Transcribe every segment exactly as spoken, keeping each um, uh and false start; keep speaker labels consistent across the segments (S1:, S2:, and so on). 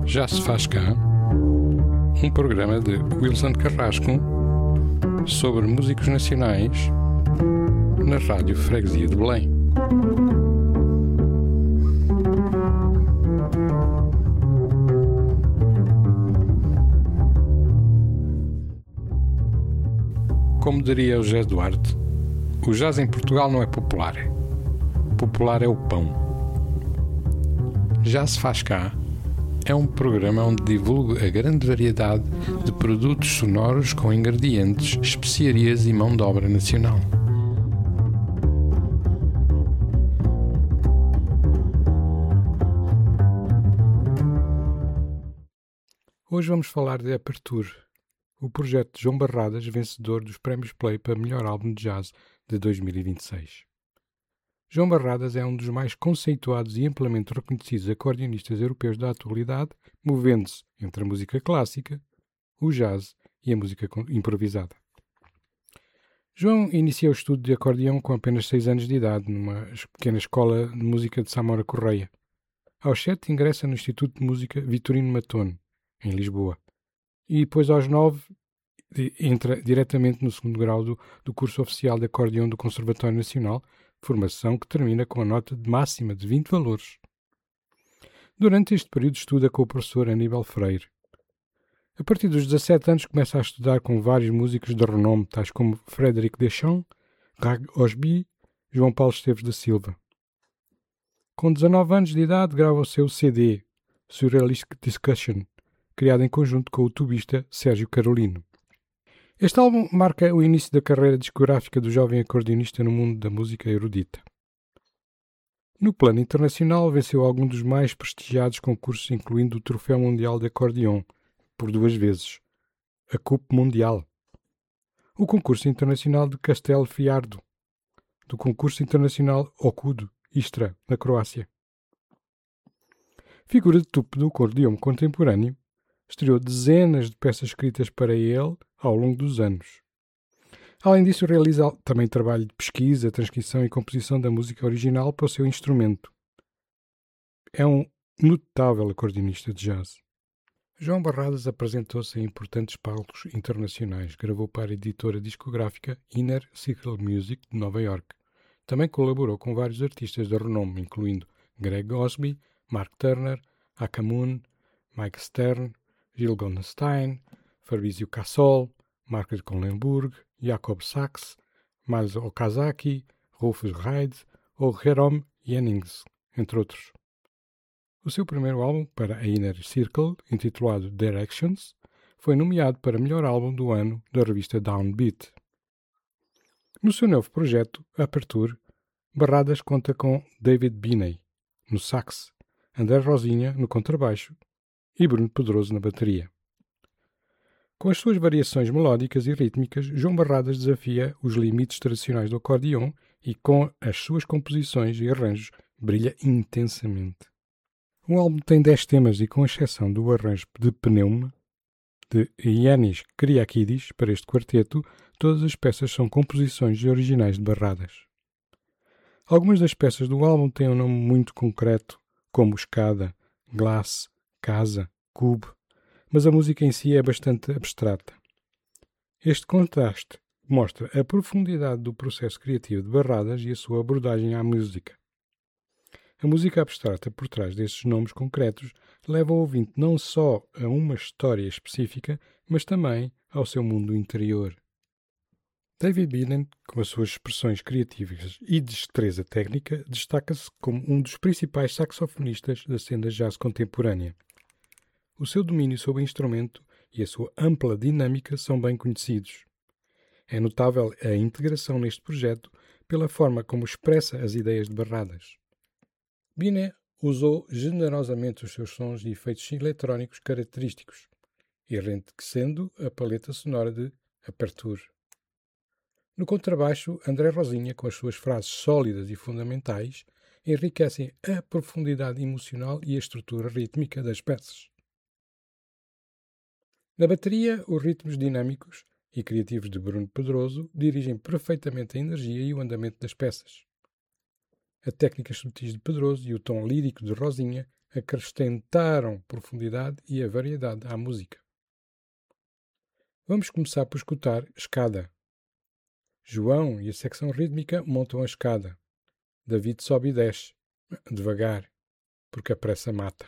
S1: Já se faz cá um programa de Wilson Carrasco sobre músicos nacionais na Rádio Freguesia de Belém. Como diria o José Duarte, o jazz em Portugal não é popular. Popular é o pão. Já se faz cá é um programa onde divulgo a grande variedade de produtos sonoros com ingredientes, especiarias e mão de obra nacional. Hoje vamos falar de Aperture, o projeto de João Barradas, vencedor dos Prémios Play para melhor álbum de jazz de dois mil e vinte e seis. João Barradas é um dos mais conceituados e amplamente reconhecidos acordeonistas europeus da atualidade, movendo-se entre a música clássica, o jazz e a música improvisada. João inicia o estudo de acordeão com apenas seis anos de idade, numa pequena escola de música de Samora Correia. Aos sete ingressa no Instituto de Música Vitorino Matone, em Lisboa. E depois, aos nove, entra diretamente no segundo grau do, do curso oficial de acordeão do Conservatório Nacional, formação que termina com a nota de máxima de vinte valores. Durante este período estuda com o professor Aníbal Freire. A partir dos dezassete anos começa a estudar com vários músicos de renome, tais como Frédéric Deschamps, Rag Osby, João Paulo Esteves da Silva. Com dezanove anos de idade grava o seu C D, Surrealistic Discussion, criado em conjunto com o tubista Sérgio Carolino. Este álbum marca o início da carreira discográfica do jovem acordeonista no mundo da música erudita. No plano internacional, venceu alguns dos mais prestigiados concursos, incluindo o Troféu Mundial de Acordeão, por duas vezes, a Coupe Mundial, o Concurso Internacional de Castelfiardo, do Concurso Internacional Okudo, Istra, na Croácia. Figura de topo do acordeão contemporâneo, estreou dezenas de peças escritas para ele ao longo dos anos. Além disso, realiza também trabalho de pesquisa, transcrição e composição da música original para o seu instrumento. É um notável acordeonista de jazz. João Barradas apresentou-se em importantes palcos internacionais. Gravou para a editora discográfica Inner Circle Music de Nova York. Também colaborou com vários artistas de renome, incluindo Greg Osby, Mark Turner, Aka Moon, Mike Stern, Gil Goldstein, Fabrizio Cassol, Margaret Kohlenburg, Jacob Sachs, Miles Okazaki, Rufus Reid ou Jerome Jennings, entre outros. O seu primeiro álbum para a Inner Circle, intitulado Directions, foi nomeado para melhor álbum do ano da revista Downbeat. No seu novo projeto, Aperture, Barradas conta com David Binney, no sax, André Rosinha, no contrabaixo, e Bruno Pedroso na bateria. Com as suas variações melódicas e rítmicas, João Barradas desafia os limites tradicionais do acordeão e, com as suas composições e arranjos, brilha intensamente. O álbum tem dez temas e, com exceção do arranjo de Pneuma, de Yannis Kyriakidis, para este quarteto, todas as peças são composições originais de Barradas. Algumas das peças do álbum têm um nome muito concreto, como Escada, Glass, Casa, Cubo, mas a música em si é bastante abstrata. Este contraste mostra a profundidade do processo criativo de Barradas e a sua abordagem à música. A música abstrata por trás desses nomes concretos leva o ouvinte não só a uma história específica, mas também ao seu mundo interior. David Binney, com as suas expressões criativas e destreza técnica, destaca-se como um dos principais saxofonistas da cena jazz contemporânea. O seu domínio sobre o instrumento e a sua ampla dinâmica são bem conhecidos. É notável a integração neste projeto pela forma como expressa as ideias de Barradas. Binney usou generosamente os seus sons e efeitos eletrónicos característicos, enriquecendo a paleta sonora de Aperture. No contrabaixo, André Rosinha, com as suas frases sólidas e fundamentais, enriquecem a profundidade emocional e a estrutura rítmica das peças. Na bateria, os ritmos dinâmicos e criativos de Bruno Pedroso dirigem perfeitamente a energia e o andamento das peças. A técnica sutis de Pedroso e o tom lírico de Rosinha acrescentaram profundidade e a variedade à música. Vamos começar por escutar Escada. João e a secção rítmica montam a escada. David sobe e desce, devagar, porque a pressa mata.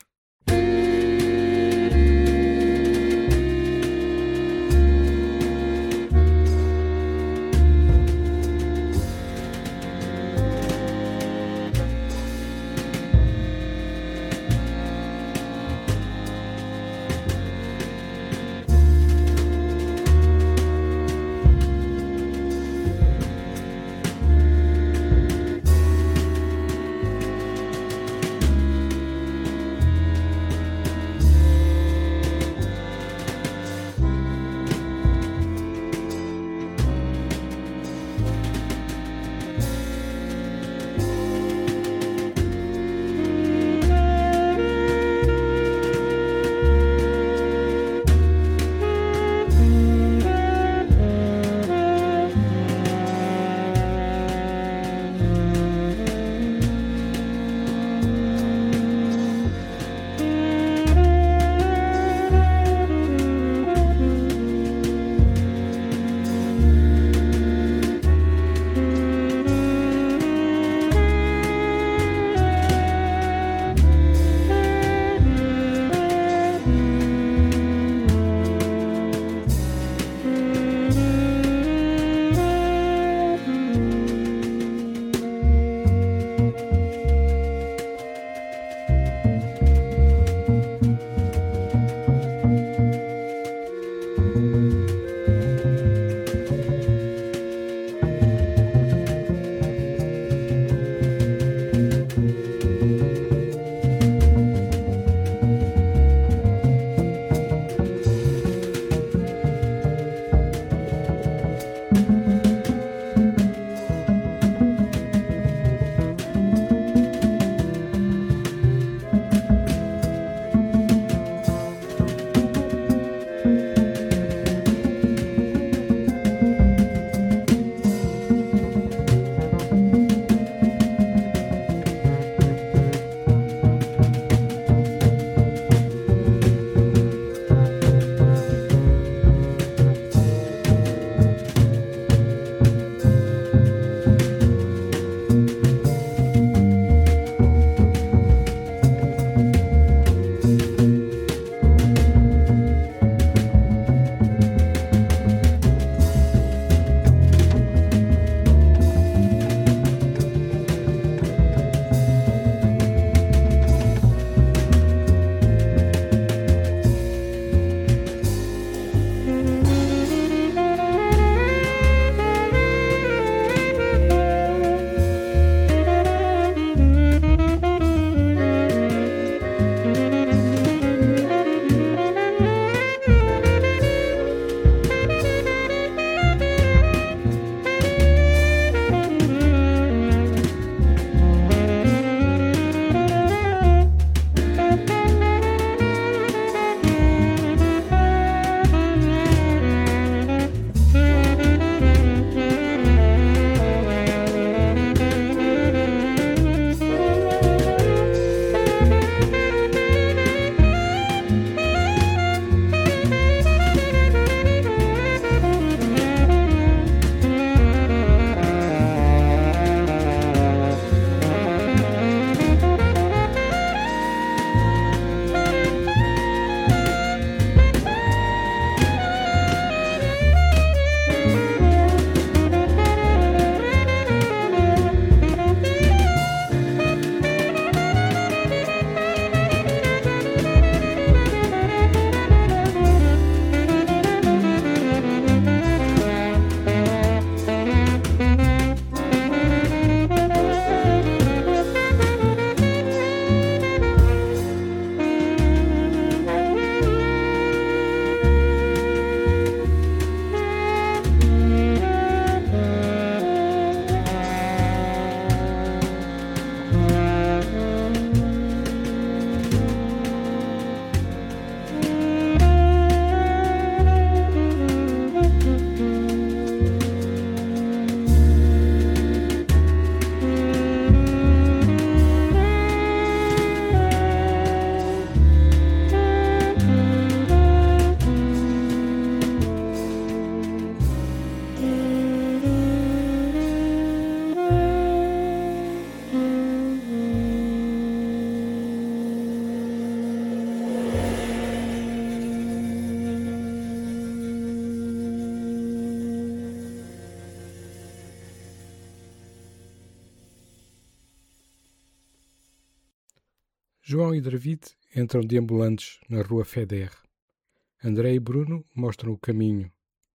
S1: João e David entram deambulantes na rua Feder. André e Bruno mostram o caminho.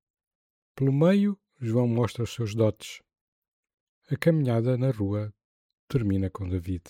S1: Pelo meio, João mostra os seus dotes. A caminhada na rua termina com David.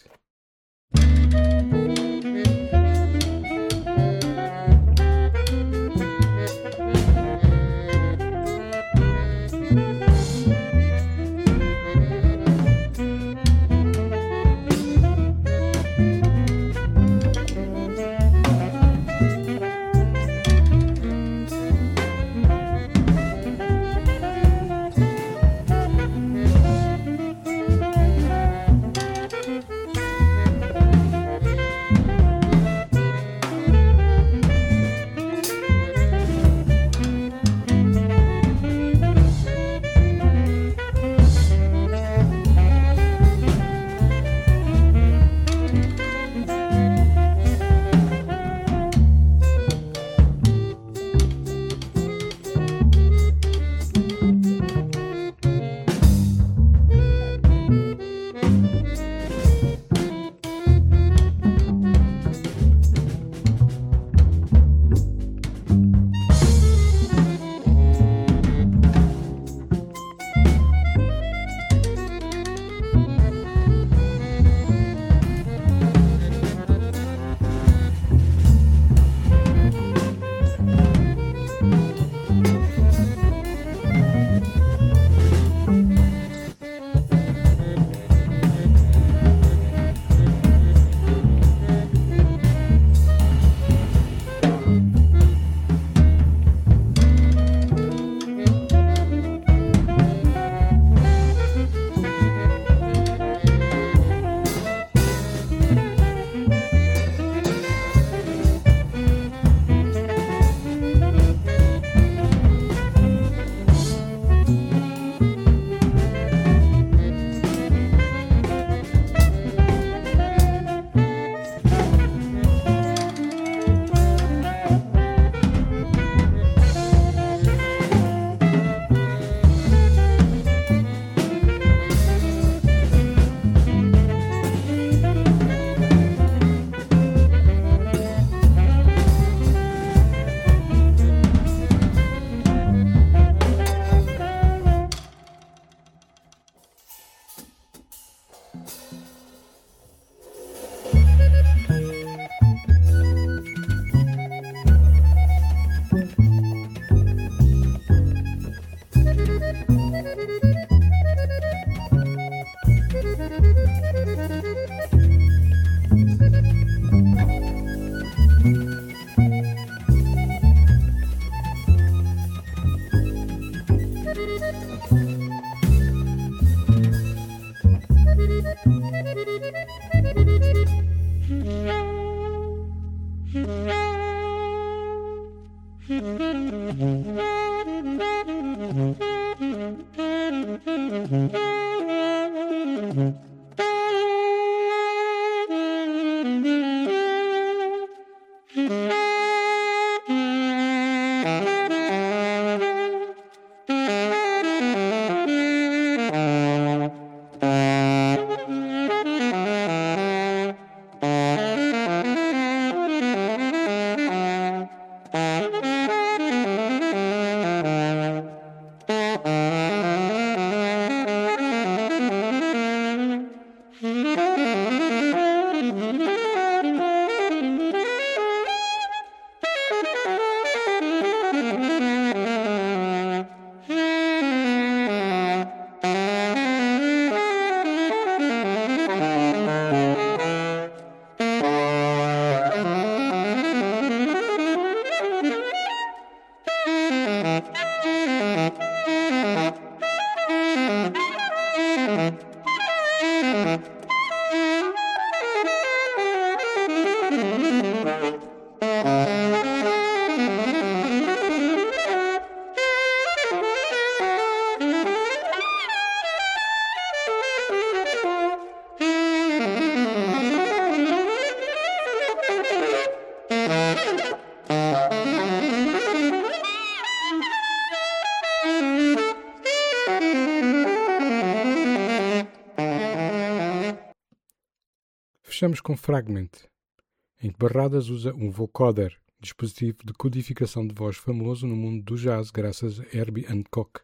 S1: Fechamos com Fragment, em que Barradas usa um vocoder, dispositivo de codificação de voz famoso no mundo do jazz graças a Herbie Hancock.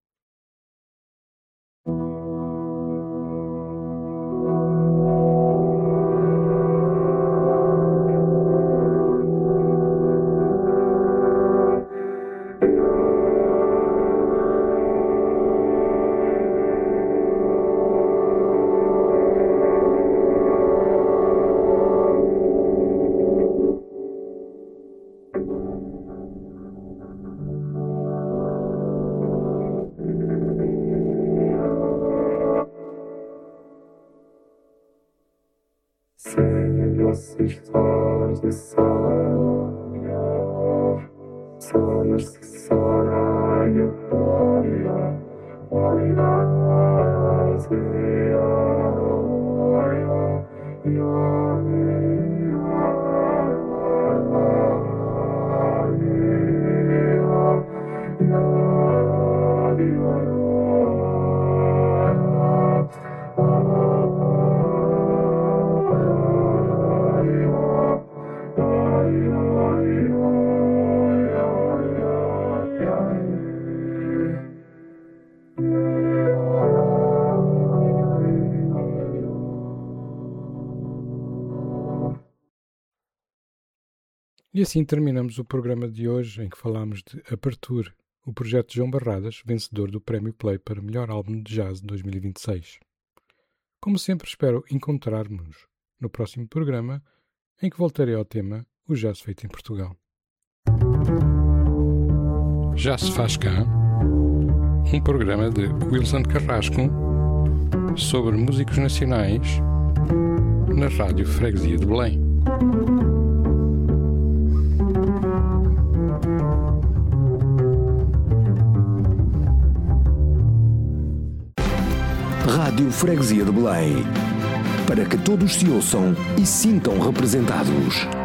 S1: E assim terminamos o programa de hoje, em que falámos de Aperture, o projeto de João Barradas, vencedor do Prémio Play para Melhor Álbum de Jazz de dois mil e vinte e seis. Como sempre, espero encontrar-nos no próximo programa, em que voltarei ao tema O Jazz Feito em Portugal. Já se faz cá um programa de Wilson Carrasco sobre músicos nacionais na Rádio Freguesia de Belém.
S2: Rádio Freguesia de Belém, para que todos se ouçam e sintam representados.